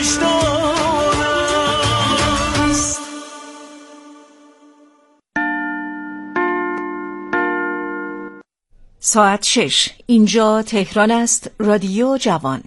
وجدان است. ساعت 6. اینجا تهران است. رادیو جوان.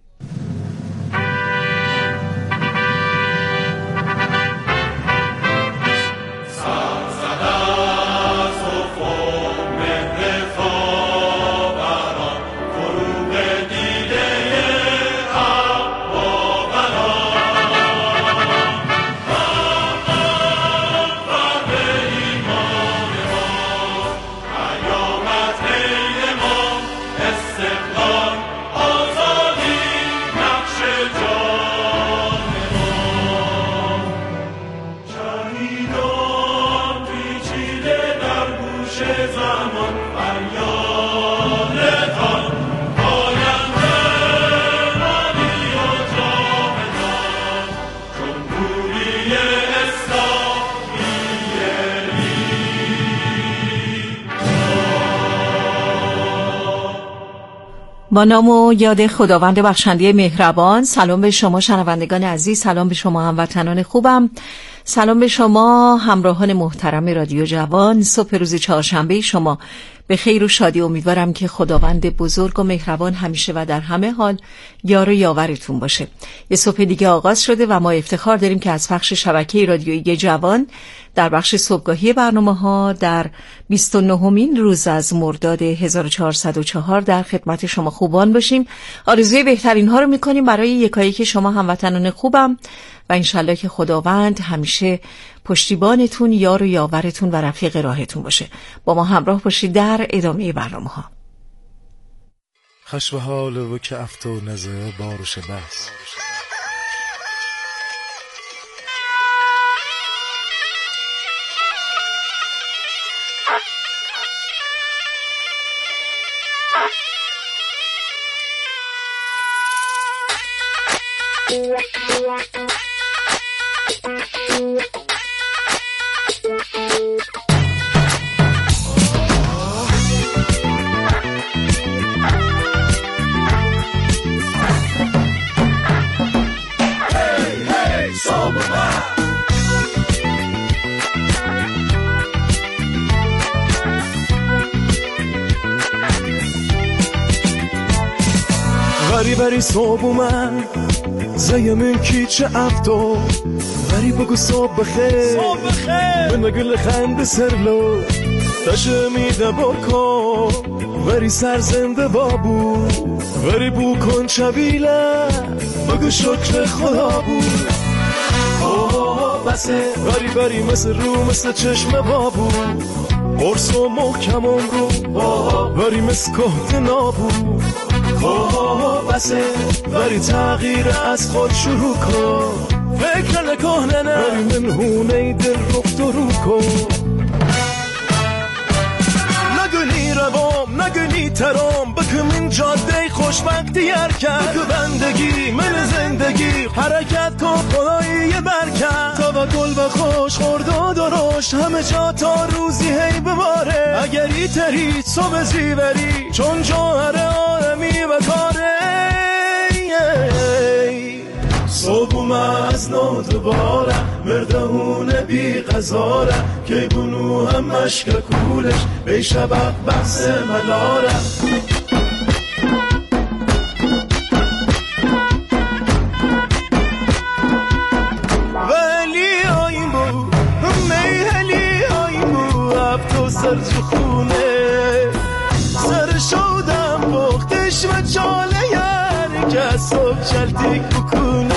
با نام و یاد خداوند بخشنده مهربان. سلام به شما شنوندگان عزیز، سلام به شما هموطنان خوبم، سلام به شما همراهان محترم رادیو جوان. صبح روز چهارشنبه شما به خیر و شادی. امیدوارم که خداوند بزرگ و مهربان همیشه و در همه حال یار و یاورتون باشه. یه صبح دیگه آغاز شده و ما افتخار داریم که از پخش شبکه رادیویی جوان در بخش صبحگاهی برنامه‌ها در 29مین روز از مرداد 1404 در خدمت شما خوبان باشیم. آرزوی بهترین ها رو میکنیم برای یکایک شما هموطنان خوبم و انشالله که خداوند همیشه پشتیبانتون، یار و یاورتون و رفیق راهتون باشه. با ما همراه باشید در ادامه برنامه‌ها. خشب حال و که افتو نزه بارش بس بری صبح اومد زیمون کی چه افتو بری بگو صبح بخیر من بگل خنده سرلو تشه میده بکن بری سرزنده بابو بری بو کن چبیله بگو شکر خدا بود. بسه بری مثل رو مثل چشم بابو برس و محکمم رو بری مثل کهت نابو. بسه بری تغییر از خود شروع کن فکر نکنه نه بری منهونه دل رفت و رو کن. نگنی روام نگنی ترام بکم این جاده خوشبختی کرد بکو بندگی من زندگی حرکت کن خدایی برکت توکل و خوش خورد و درشت همه جا تا روزی هی بباره اگری تری صبح زیوری چون جوهر آدمی و کاره صبح از نو دوباره مردهونه بی غزاره که بونو هم مشک کولش بی شبق بحث ملاره. ولی آیم بو میهلی آیم بو افتو سر جو خونه سر شودم بختش و چاله یاری که صبح چلتیک بکنه.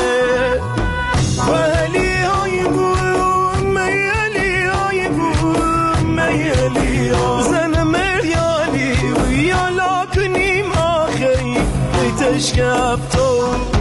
ولی آیم بو میهلی آیم بو میهلی زن مریالی و یالا کنیم آخی بیتش که افتو.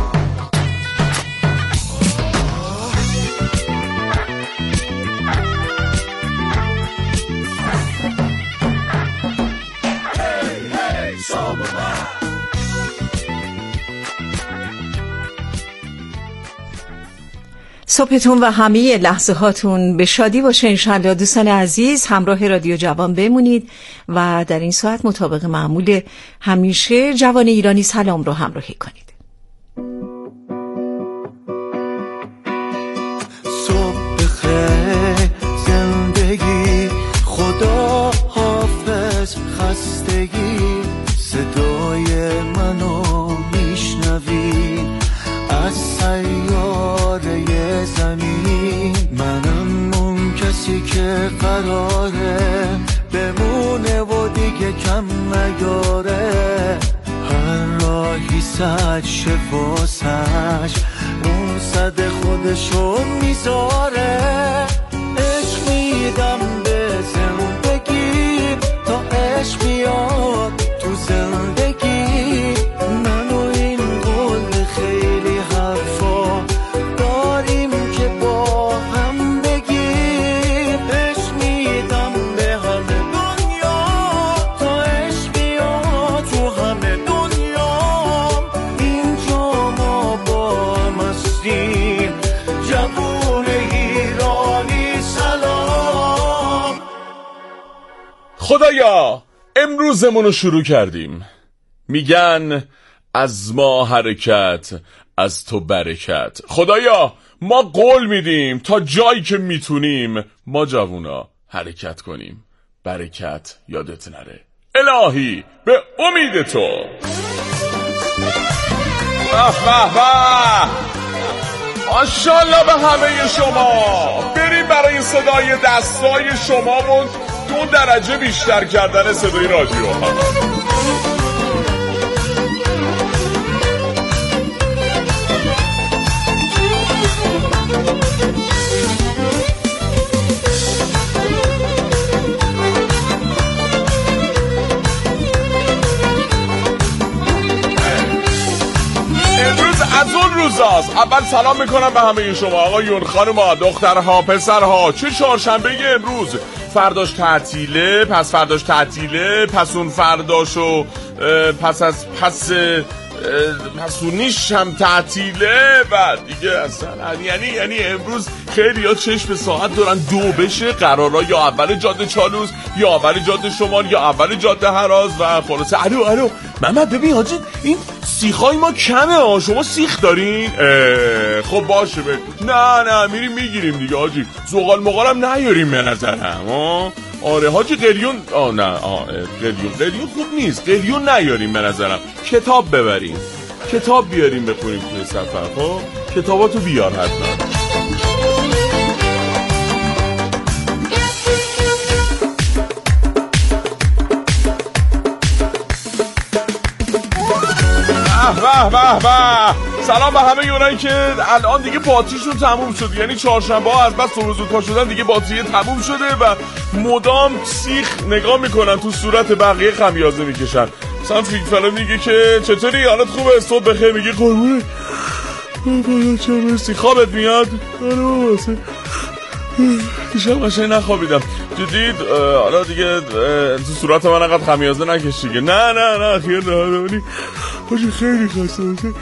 صبحتون و همه لحظه هاتون به شادی باشه انشالله. دوستان عزیز همراه رادیو جوان بمونید و در این ساعت مطابق معمول همیشه جوان ایرانی سلام رو همراهی کنید. نیاره، هر راهی سد شفاسش اون صد خودشو میذاره. عشق میدم به زندگی تا عشق بیاد تو زندگی. من و این قول خیلی حرفا داریم که با هم بگیم. عشق میدم به همه دنیا تا عشق بیاد تو همه دنیا. اینجا ما با هم هستیم، جوون ایرانی سلام. خدایا امروزمونو شروع کردیم. میگن از ما حرکت از تو برکت. خدایا ما قول میدیم تا جایی که میتونیم ما جوونا حرکت کنیم، برکت یادت نره. الهی به امید تو. ماشاءالله به همه شما. بریم برای صدای دستای شما و 2 درجه بیشتر کردن صدای رادیو. از اون روزاست. اول سلام میکنم به همه شما آقایون، خانوما، دخترها، پسرها. چه چهارشنبه امروز؟ فرداش تعطیله، پس فرداش تعطیله، پس اون فرداشو پس از پسونیش هم تعطیله و دیگه اصلا یعنی امروز خیلی ها چشم ساعت دارن 2 بشه، قرارا یا اول جاده چالوس یا اول جاده شمال یا اول جاده هراز و خلاصه. الو محمد ببین حاجی این سیخای ما کمه ها، شما سیخ دارین؟ خب باشه نه میریم میگیریم دیگه حاجی. زغال مغالم نیاریم به نظرم. آره حاجی قلیون قلیون خوب نیست، قلیون نیاریم به نظرم. کتاب ببریم، کتاب بیاریم بخونیم توی سفر. خب کتاباتو بیار حتما. به سلام به همه اونایی که الان دیگه باتریشون تموم شد. یعنی چهارشنبه ها از بس صبح زود پا شدن دیگه باتری تموم شده و مدام سیخ نگاه میکنن تو صورت بقیه خمیازه میکشن. مثلا فیک فلا میگه که چطوری حالت خوبه، صبح بخیر، میگه قربونه چه مرسی، خوابت میاد؟ آره واسه دیشب قشنگ نخوابیدم. جدید حالا دیگه تو صورت من انقدر خمیازه نکش دیگه. نه خیر نه حاجی خیلی خسته باشه.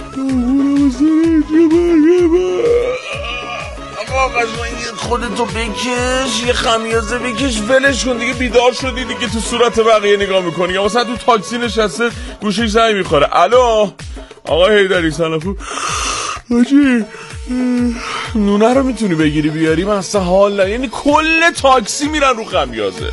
آقا قشنگ خودتو بکش، یه خمیازه بکش، ولش کن دیگه. بیدار شدی دیگه تو صورت بقیه نگاه میکنی یا مثلا تو تاکسی نشسته گوشش زنگ میخوره. الو آقا حیدری سلام خوب؟ حاجی نونه رو میتونی بگیری بیاری؟ من اصلا حال نه، یعنی کل تاکسی میرن رو خمیازه.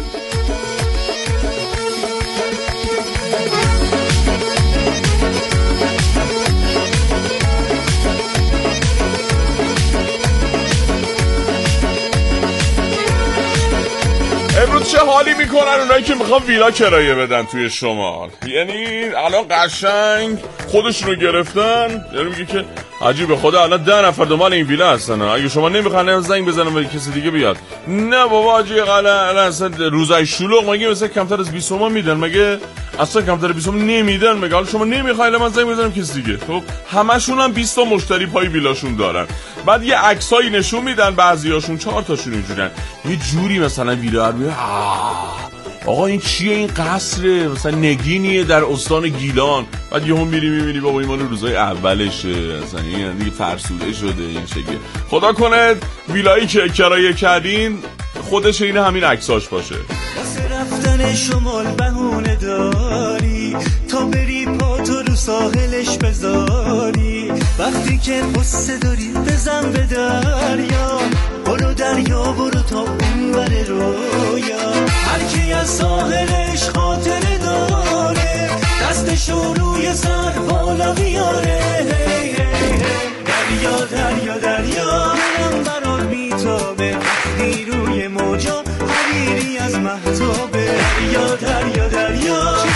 امروز چه حالی میکنن اونایی که میخوان ویلا کرایه بدن توی شمال؟ یعنی الان قشنگ خودشونو گرفتن. یعنی میگه که عجیبه خدا الان 10 نفر دنبال این ویلا هستن، اگه شما نمیخوان زنگ بزنن به کسی دیگه بیاد. نه بابا عجیبه الان اصلا روزای شلوغ مگه مثلا کمتر از 20 تومن میدن؟ مگه اصلا کمتر از 20 تومن نمیدن؟ مگه حالا شما نمیخواید من زنگ بزنم کسی دیگه؟ خب همشون هم 20 تا مشتری پای ویلاشون دارن. بعد یه عکسایی نشون میدن، بعضیاشون 4 تاشون اینجوریان، یه جوری مثلا ویلا رو آقا این چیه، این قصره مثلا نگینیه در استان گیلان. بعد یهو میری میبینی بابا این مال روزای اولشه، مثلا این دیگه فرسوده شده این شکل. خدا کنه ویلایی که کرایه کردین خودش این همین عکساش باشه. واسه رفتن شمال بهونه داری تا بری پاتو رو ساحلش بذاری. وقتی که قصه داری بزن به دریا، برو دریا برو تا اون بره رویا. هر کی از ساحلش خاطره داره دستشو روی سر بالا بیاره. دریا دریا دریا من برات میتابه، وقتی روی موجا حریری از مهتابه. دریا دریا دریا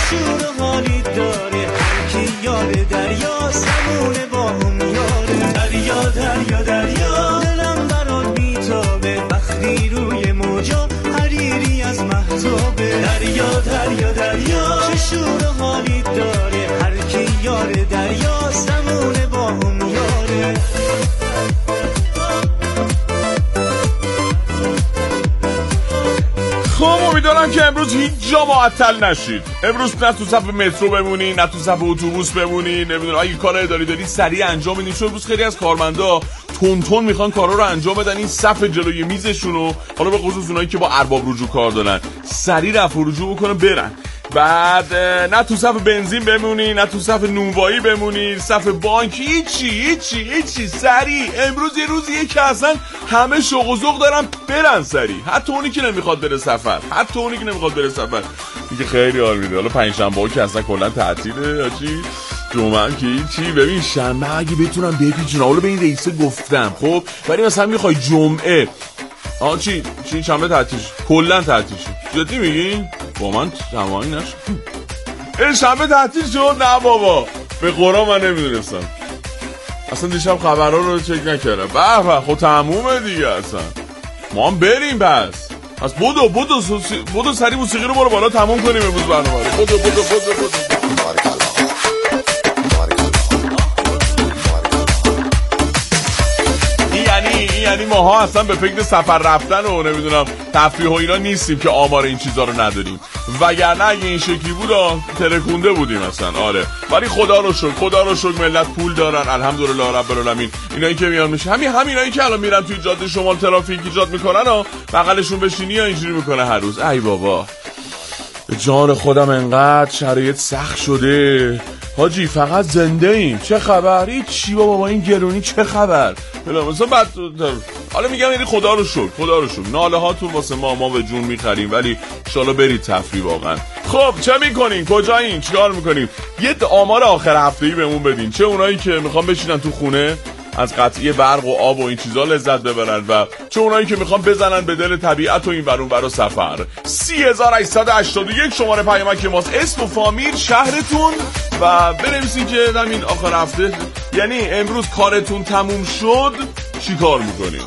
امروز هیچ جا معطل نشید. امروز نه تو صف مترو بمونین، نه تو صف اتوبوس بمونین. نمیدونم اگه کار اداری دارید سریع انجام بدین، چون امروز خیلی از کارمندا تون میخوان کارا رو انجام بدن. این صف جلوی میزشونو، حالا به خصوص اونایی که با ارباب رجوع کار دارن، سریع رفع و رجوع بکنن برن. بعد نه تو صف بنزین بمونی، نه تو صف نونوایی بمونی، صف بانک، هیچی سریع. امروز یه روزیه که اصلا همه شوق و ذوق دارن برن سریع، حتی اونی که نمیخواد بره سفر، میگه خیلی حال میده. حالا پنجشنبه‌ها که اصلا کلا تعطیله، چی جمعه هم که هیچی. ببین شنبه اگه بتونم بپیچونم، حالا به این رئیسه گفتم خب، ولی مثلا میخوای جمعه چی شنبه تعطیل کلا تعطیل شد، جدی میگی؟ با من تمامی نشد این شنبه تعطیل شد؟ نه بابا به قرآن من نمیدونستم، اصلا دیشب خبرها رو چک نکردم. به خب تمومه دیگه، اصلا ما هم بریم. پس بودو سری موسیقی رو برو بالا تموم کنیم امروز برنامه رو. بودو یعنی ماها اصلا به فکر سفر رفتن و نمیدونم تفریح و اینا نیستیم که آمار این چیزا رو نداریم، وگرنه اگه این شکلی بود ترکونده بودیم اصلا. آره ولی خدا رو شکر ملت پول دارن الحمدلله رب العالمین. اینایی که میان میشه همینایی که الان میرن توی جاده شمال ترافیک ایجاد میکنن و بغلشون بشینی یا اینجوری میکنه هر روز. ای بابا جان خودم انقدر شرایط سخت شده حاجی، فقط زنده ایم. چه خبری؟ چی بابا این گرونی چه خبر؟ مثلا بعد حالا میگم یعنی خدا رو شکر ناله هاتون واسه ما به جون میخریم، ولی انشالله برید تفریح واقعا. خب چه میکنین؟ کجایین؟ چیکار میکنین؟ یه آمار آخر هفته‌ای بهمون بدین، چه اونایی که میخوان بشینن تو خونه از قطعی برق و آب و این چیزا لذت ببرن، و چه اونایی که میخوان بزنن به دل طبیعت و این ور اون ور سفر. 3881 شماره پیامک ماست، اسم و فامیل شهرتون و بنویسین که همین آخر هفته یعنی امروز کارتون تموم شد چی کار میکنین.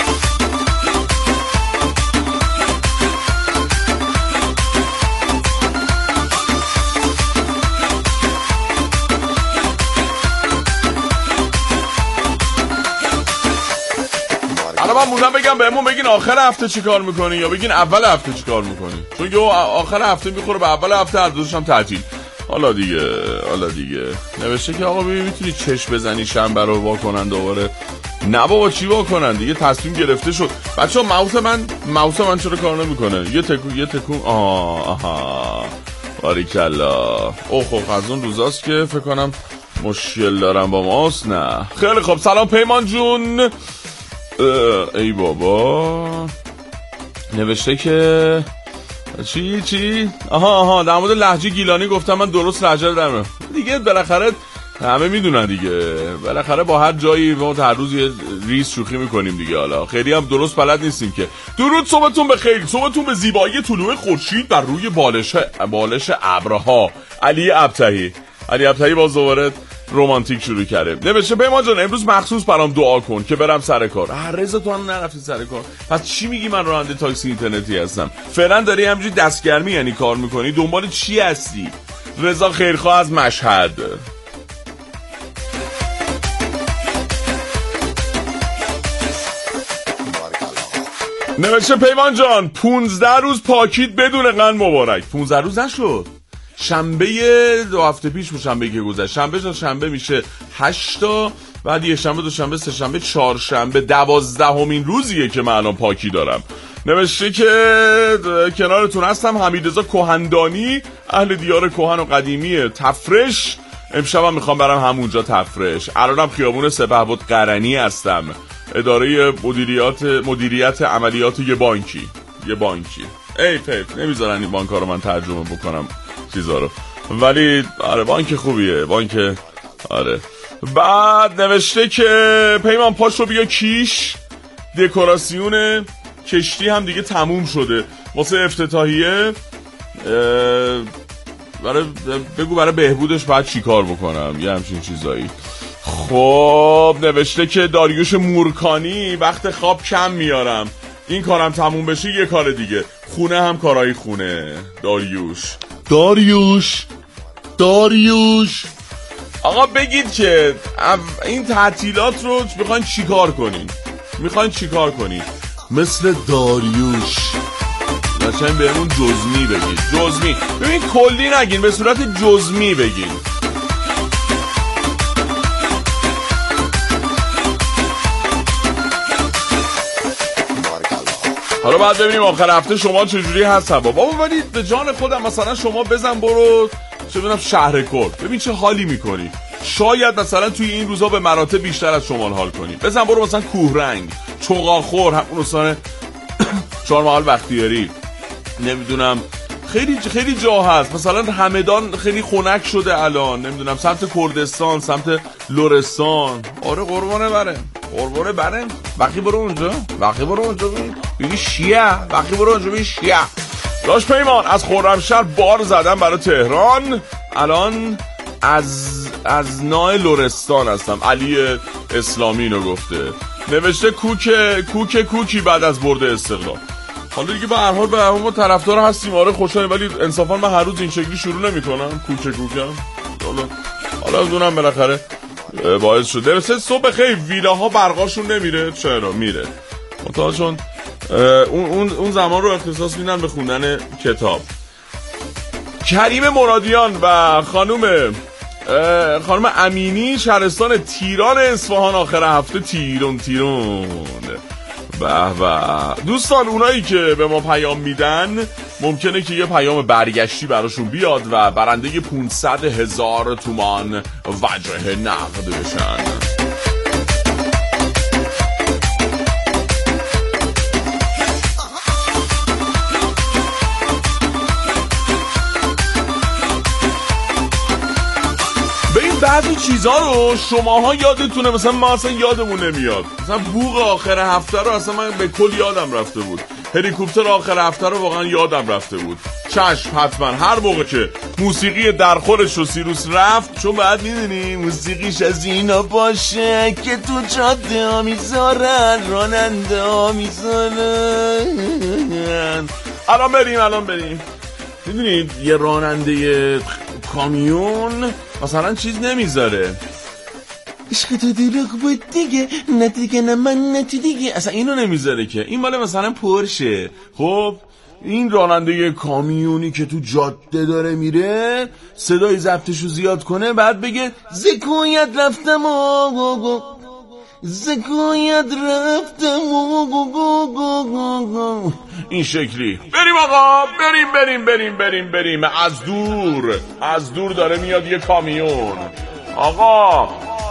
من موندم بگم بهمون بگین آخر هفته چی کار میکنی یا بگین اول هفته چی کار میکنی، چون که آخر هفته میخوره به اول هفته، هر دوشم تعطیل. حالا دیگه نوشته که آقا میتونی چشم بزنی شنبه رو واکنن دوباره. نه بابا چی واکنن دیگه، تصمیم گرفته شد. بچه‌ها ماوس من چرا کار نمیکنه؟ یه تکون آها باریکلا. خب از اون روزاست که فکر کنم مشکل دارم با ماوس. نه خیلی خب. سلام پیمان جون. ای بابا نوشته که چی آها در مورد لهجه گیلانی گفتم من درست لهجه دارم دیگه. بالاخره همه میدونن دیگه، بالاخره با هر جایی ما هر روز یه ریز شوخی میکنیم دیگه، حالا خیلی هم درست بلد نیستیم که. درود صبحتون بخیر، صبحتون به زیبایی طلوع خورشید بر روی بالش ابرها. علی ابتهی باز دوباره رومانتیک شروع کرده. نوشته پیمان جان امروز مخصوص برام دعا کن که برم سر کار. رضا تو هم نرفتی سر کار، پس چی میگی من راننده تاکسی اینترنتی هستم؟ فعلا داری همینجوری دستگرمی یعنی کار میکنی؟ دنبال چی هستی؟ رضا خیرخواه از مشهد. نوشته پیمان جان 15 روز پاکیت بدون قند مبارک. 15 روز نشد، شنبه 2 هفته پیش بود، شنبه که گذشت. شنبه تا شنبه میشه 8 تا، بعد یه شنبه، دو شنبه، سه شنبه، 4 شنبه 12مین روزیه که من الان پاکی دارم. نوشته که کنارتون هستم حمیدرضا کهندانی، اهل دیار کهن و قدیمی تفرش. امشبم میخوام برم همونجا تفرش. الانم خیابون سپهبد قرنی هستم، اداره مدیریت عملیات یه بانکی. ای پیپ نمیذارن این بانک‌ها رو من ترجمه بکنم چیزا رو، ولی آره بانک خوبیه، بانک آره. بعد نوشته که پیمان پاشو بیا کیش، دکوراسیون کشتی هم دیگه تموم شده واسه افتتاحیه. بگو برای بهبودش باید چی کار بکنم، یه همچین چیزایی. خب نوشته که داریوش مورکانی وقت خواب کم میارم، این کارم تموم بشه یه کار دیگه، خونه هم کارهای خونه. داریوش آقا بگید که این تعطیلات رو میخواین چیکار کنین؟ مثل داریوش قشنگ بهمون جزمی بگید. جزمی ببین، کلی نگین، به صورت جزمی بگین. حالا بعد ببینیم آخر هفته شما چجوری هست بابا. ولی به جان خودم مثلا شما بزن برو چه بدونم شهر کرد، ببین چه حالی میکنی. شاید مثلا توی این روزا به مراتب بیشتر از شمال حال کنی. بزن برو مثلا کوهرنگ، چوغاخور، همون مثلا چهارمحال بختیاری، نمیدونم خیلی جا هست. مثلا همدان خیلی خنک شده الان، نمیدونم سمت کردستان، سمت لرستان. آره قربانه بره وقتی برو اونجا ببین شیعه، وقتی برو اونجا ببین شیعه. داش پیمان از خرمشهر بار زدم برای تهران. الان از نای لرستان هستم. علی اسلامی اینو گفته، نوشته کوکی بعد از برد استقلال. حالا دیگه به هر حال به همون طرفدار هستیم. آره خوشحالیم، ولی انصافا من هر روز این شکلی شروع نمی‌کنم کوکم. حالا دونم بالاخره باعث شده. مثلا صبح خیلی ویلاها برقاشون نمیره. چرا میره؟ منتها چون اون زمان رو اختصاص میدن به خوندن کتاب. کریم مرادیان و خانم امینی شهرستان تیران اصفهان آخر هفته تیرون. به دوستان، اونایی که به ما پیام میدن ممکنه که یه پیام برگشتی براشون بیاد و برنده 500,000 تومان وجه نقد بشن. بعضی چیزا رو شماها یادتونه، مثلا ما اصلا یادمون نمیاد. مثلا بوق آخر هفته رو اصلا من به کل یادم رفته بود. هلیکوپتر آخر هفته رو واقعا یادم رفته بود. چشم حتما هر موقع که موسیقی درخورش رو سیروس رفت، چون بعد میدونی موسیقیش از اینا باشه که تو جاده ها میذارن، راننده ها میذارن. الان بریم میدونید یه راننده کامیون مثلا چیز نمیذاره، عشق تو دروغ بود دیگه، نه دیگه نه من نه تو دیگه، اصلا اینو نمیذاره که. این مال مثلا پرشه. خب این راننده کامیونی که تو جاده داره میره، صدای ضبطشو زیاد کنه، بعد بگه زکویت رفتم این شکلی. بریم آقا، بریم. از دور داره میاد یه کامیون. آقا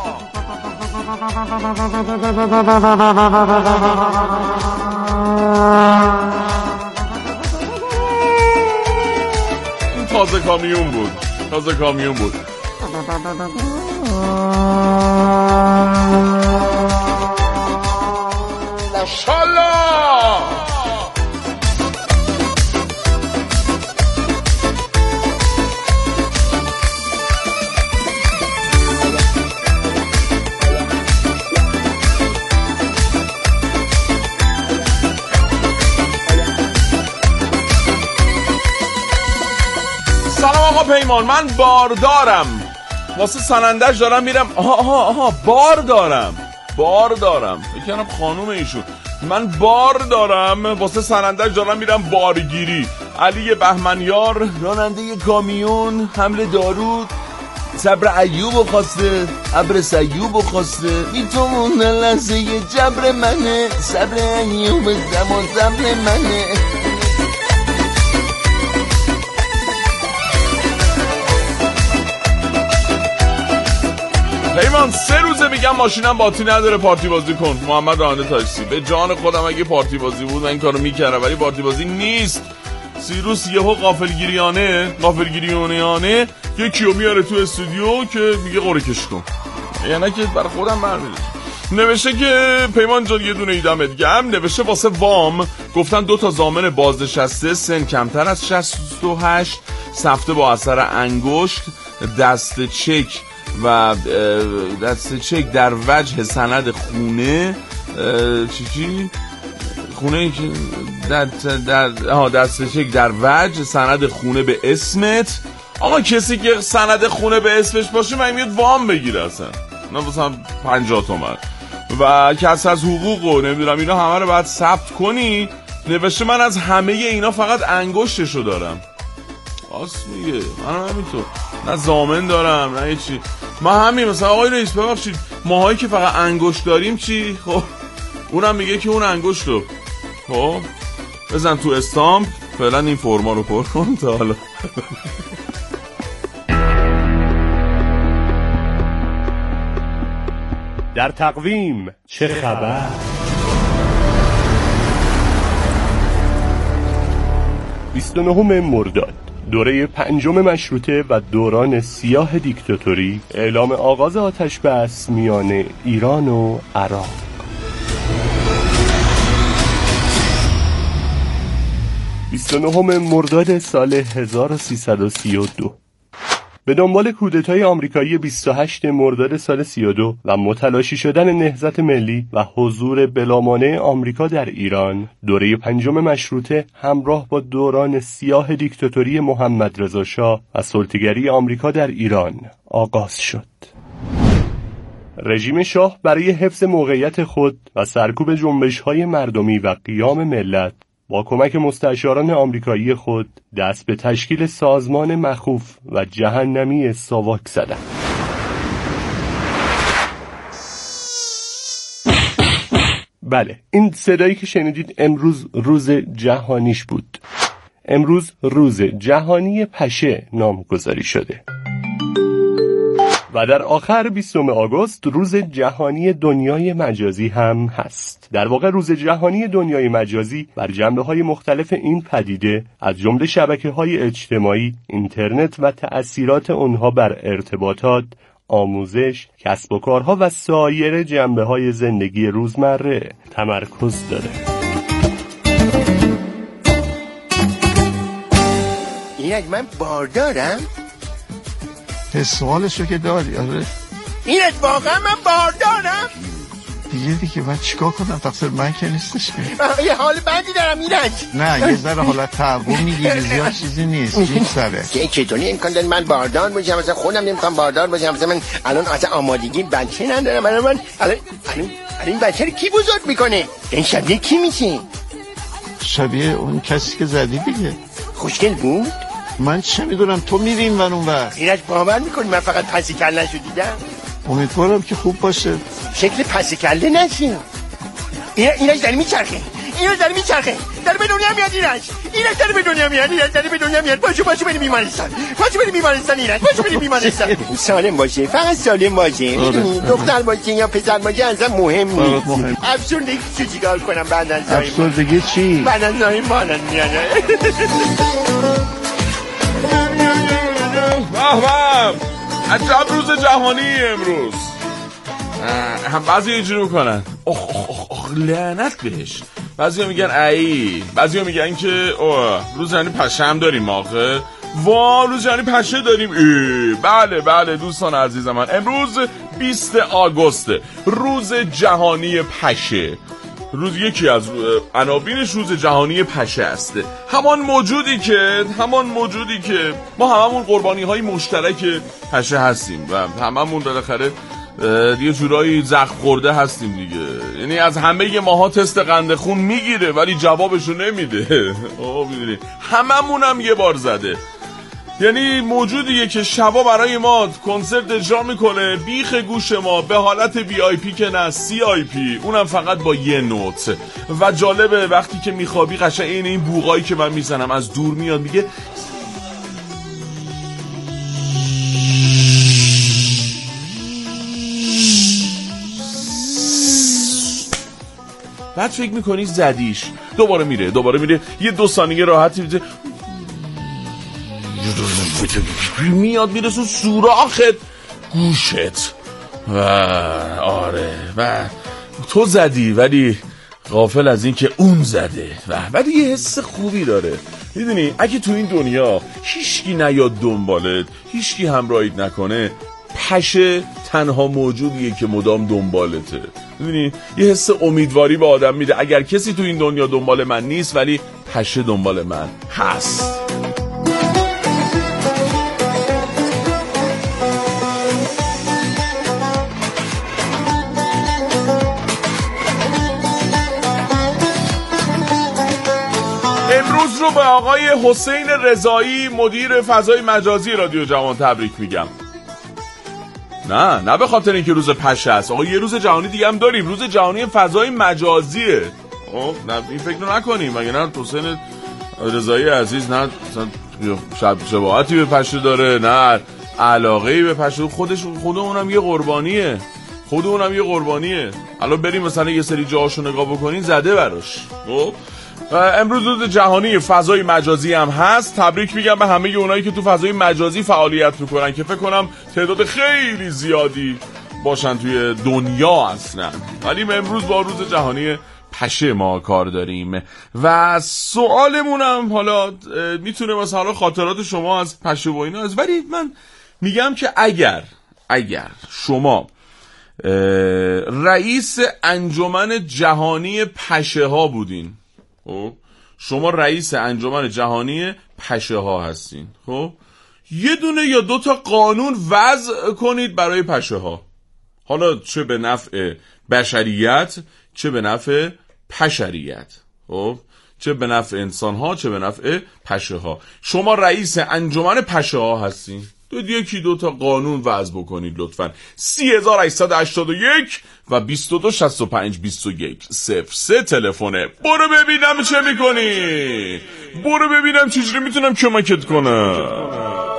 این تازه کامیون بود. ماشاءالله. سلام آقا پیمان، من باردارم، واسه سنندج دارم میرم. آها باردارم بکنم خانوم ایشون. من بار دارم واسه سنندج دارم میرم بارگیری. علی بهمنیار راننده کامیون، حمل دارود، صبر ایوب خواسته، ابر سیوب خواسته، بی تو اون لحظه جبر منه، صبر ایوب زمان صبر منه. پیمان 3 روزه میگم ماشینم باتری نداره، پارتی بازی کن. محمد راننده تاکسی. به جان خودم اگه پارتی بازی بود من این کارو میکردم، ولی پارتی بازی نیست. سیروس یهو غافلگیریانه یکیو میاره تو استودیو که میگه قره کش کن، یعنی که برای خودم برمیده. نوشته که پیمان جان یه دونه ایدم دیگه هم نوشته واسه وام گفتن 2 تا ضامن بازنشسته سن کمتر از 68 سفته با اثر انگشت، دست چک در وجه سند خونه خونه که دست چک در وجه سند خونه به اسمت. آقا کسی که سند خونه به اسمش باشه من میاد وام بگیره اصلا، نه مثلا 50 تومن. و کس از حقوق و نمیدونم اینا همه رو باید ثبت کنی نوشته من از همه اینا فقط انگشتشو دارم. راست میگه، منم همینطور، نه زامن دارم نه چی. من همین مثلا آقای رئیس ببخشید ماهایی که فقط انگشت داریم چی؟ خب اونم میگه که اون انگشتو خب بزن تو استامپ، فعلا این فرما رو پر کن تا حالا. در تقویم چه خبر؟ 29 مرداد، دوره 5 مشروطه و دوران سیاه دیکتاتوری، اعلام آغاز آتش بس میان ایران و عراق. (29 مرداد سال 1332) به دنبال کودتای آمریکایی 28 مرداد سال 32 و متلاشی شدن نهضت ملی و حضور بلامانع آمریکا در ایران، دوره 5 مشروطه همراه با دوران سیاه دیکتاتوری محمد رضا شاه و سلطه‌گری آمریکا در ایران آغاز شد. رژیم شاه برای حفظ موقعیت خود و سرکوب جنبش‌های مردمی و قیام ملت با کمک مستشاران آمریکایی خود دست به تشکیل سازمان مخوف و جهنمی ساواک زدند. بله، این صدایی که شنیدید امروز روز جهانیش بود. امروز روز جهانی پشه نامگذاری شده. و در آخر 20 آگوست روز جهانی دنیای مجازی هم هست. در واقع روز جهانی دنیای مجازی بر جنبه‌های مختلف این پدیده از جمله شبکه‌های اجتماعی، اینترنت و تأثیرات آنها بر ارتباطات، آموزش، کسب و کارها و سایر جنبه‌های زندگی روزمره تمرکز داره. اینک من باردارم؟ سوالشو که داری. آره اینک واقعا من باردارم؟ دیگه من چیکار کنم؟ تقصیر من که نیستش که. یه حال بدی دارم اینک. نه یه ذره حالت تعبون میگیری، زیاد چیزی نیست. جیب سره که چطوری امکان داره من باردار باشم؟ مثلا خودم نمیخوام باردار باشم. مثلا من الان اصلا آمادگی بچه ندارم. من الان این بچه رو کی بزرگ میکنه؟ این شبیه کی میشه؟ شبیه اون کسی که زدی دیگه. خوشگل بود؟ من چه میدونم، تو میریم من اون وقت. اینک باور میکنی من فقط پسی کله نشو دیدم؟ امیدوارم که خوب باشه. شکل پسی کله نشین. اینک داری میچرخه. اینک داری میچرخه. داری به دنیا میاد اینک داری به دنیا میاد. اینک داری به دنیا میاد. پاشو بریم بیمارستان. پاشو بریم بیمارستان اینک. پاشو بریم بیمارستان. سالم باشه. فقط سالم باشه. دختر باشه یا پسر باشه اصلا مهم نیست. افسردگی چیکار کنم بعد از افسردگی چی؟ بعد از ناهی مالن میاد. عجب روز جهانی امروز. هم بعضی اینجوری میکنن اخ لعنت بهش. بعضی میگن ای، بعضی میگن که روز جهانی پشه هم داریم آخه. روز جهانی پشه داریم. بله دوستان عزیز من، امروز 20 آگوسته، روز جهانی پشه. روز یکی از عناوینش روز جهانی پشه است. همان موجودی که ما هممون قربانی های مشترک پشه هستیم و هممون بالاخره یه جورایی زخم خورده هستیم دیگه. یعنی از همه ماها تست قند خون میگیره ولی جوابشو نمیده. میدونی هممون هم یه بار زده. یعنی موجودیه که شبا برای ما کنسرت اجرا میکنه، بیخ گوش ما، به حالت VIP که نه CIP، اونم فقط با یه نوت. و جالبه وقتی که میخوابی قشنگ این بوقایی که من میزنم از دور میاد، میگه بعد فکر میکنی زدیش، دوباره میره یه 2 ثانیه راحتی میده، میاد میرسون سوراخت گوشت. و آره و تو زدی ولی غافل از این که اون زده. ولی یه حس خوبی داره. میدونی اگه تو این دنیا هیچکی نیاد دنبالت، هیچکی همراهیت نکنه، پشه تنها موجودیه که مدام دنبالته. میدونی یه حس امیدواری به آدم میده. اگر کسی تو این دنیا دنبال من نیست ولی پشه دنبال من هست. نوروز رو به آقای حسین رضایی مدیر فضای مجازی رادیو جوان تبریک میگم. نه به خاطر اینکه روز پشه است. آقا یه روز جهانی دیگه هم داریم، روز جهانی فضای مجازیه. نه این فکر رو نکنیم، مگه نه حسین رضایی عزیز نه شباهتی به پشه داره، نه علاقه‌ای به پشه. خودمونم یه قربانیه. الان بریم مثلا یه سری جاهاشو نگاه بکنین زده براش. امروز روز جهانی فضای مجازی هم هست. تبریک میگم به همه اونایی که تو فضای مجازی فعالیت میکنن که فکر کنم تعداد خیلی زیادی باشن توی دنیا اصلا. ولی امروز با روز جهانی پشه ما کار داریم و سوالمونم حالا میتونه مثلا خاطرات شما از پشه و اینا است، ولی من میگم که اگر شما رئیس انجمن جهانی پشه ها بودین، خب شما رئیس انجمن جهانی پشه ها هستین، خب یه دونه یا 2 تا قانون وضع کنید برای پشه ها، حالا چه به نفع بشریت چه به نفع پشریت، خب چه به نفع انسان ها چه به نفع پشه ها. شما رئیس انجمن پشه ها هستین، 2 تا قانون وضع بکنید لطفاً. 3881 و 226521 تلفنه. برو ببینم چه میکنی، برو ببینم چجوری میتونم کمکت کنم.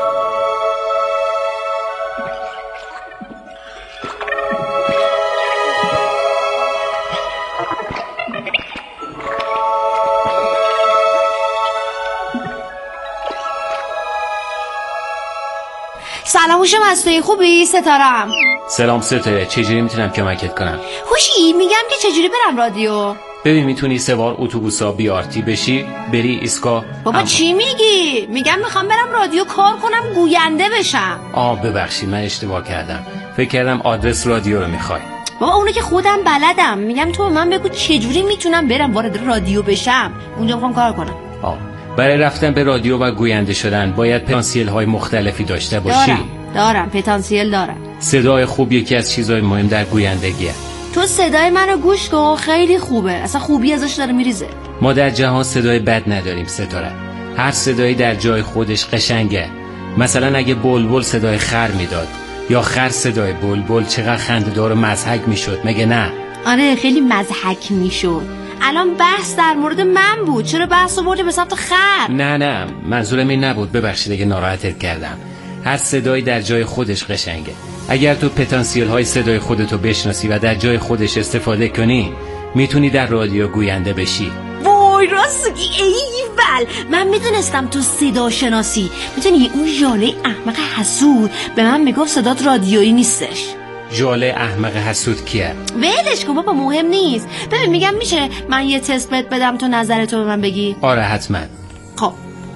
سلام هوشم هستی؟ خوبی؟ ستارم. سلام ستاره، چجوری میتونم کمکت کنم؟ هوشی میگم که چجوری برم رادیو؟ ببین میتونی سوار اتوبوسا بیارتی بشی بری ایسکا. بابا چی میگی؟ میگم میخوام برم رادیو کار کنم گوینده بشم. ببخشید من اشتباه کردم، فکر کردم آدرس رادیو رو میخوای. بابا اونو که خودم بلدم، میگم تو من بگو چجوری میتونم برم وارد رادیو بشم، اونجا میخوام کار کنم. برای رفتن به رادیو و گوینده شدن باید پتانسیل های مختلفی داشته باشی. دارم پتانسیل دارم. صدای خوب یکی از چیزهای مهم در گویندگیه. تو صدای منو گوش کن، خیلی خوبه، اصلا خوبی ازش داره میریزه. ما در جهان صدای بد نداریم ستاره، هر صدایی در جای خودش قشنگه. مثلا اگه بلبل صدای خر میداد یا خر صدای بلبل چقدر خنده‌دار و مضحک میشد، مگه نه؟ آره خیلی مضحک میشد. الان بحث در مورد من بود، چرا بحث رو برده به سمت خر؟ نه منظورم این نبود، ببخشید اگه ناراحتت کردم. هر صدایی در جای خودش قشنگه. اگر تو پتانسیل های صدای خودتو بشناسی و در جای خودش استفاده کنی میتونی در رادیو گوینده بشی. وای راستگی ایول، من میدونستم تو صدا شناسی. میتونی اون ژاله احمق حسود به من میگفت صدات رادیویی نیستش. ژاله احمق حسود کیه؟ ولش کن بابا، مهم نیست. ببین میگم میشه من یه تست بهت بدم تو نظرتو به من بگی؟ آره حتما. خب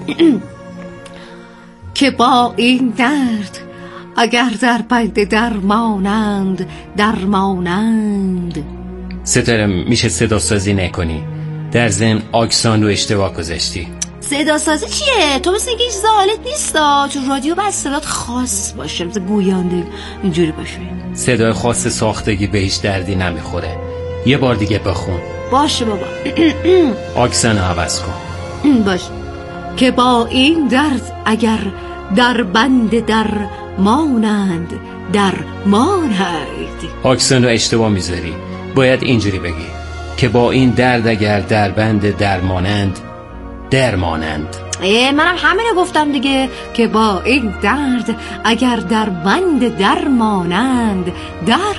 که با این درد اگر در بند درمانند. ستاره میشه صدا سازی نکنی؟ در ضمن آکسان رو اشتباه گذاشتی. صدا سازی چیه؟ تو مثل اینکه هیچ زالت نیستا. تو رادیو باید صدات خاص باشه، مثل گوینده اینجوری باشه. صدای خاص ساختگی به هیچ دردی نمیخوره. یه بار دیگه بخون. باشه بابا. آکسن عوض کن. باشه. که با این درد اگر در بند درمانند. آکسن رو اشتباه میذاری، باید اینجوری بگی که با این درد اگر در بند درمانند. منم همینو گفتم دیگه، که با این درد اگر در بند درمانند.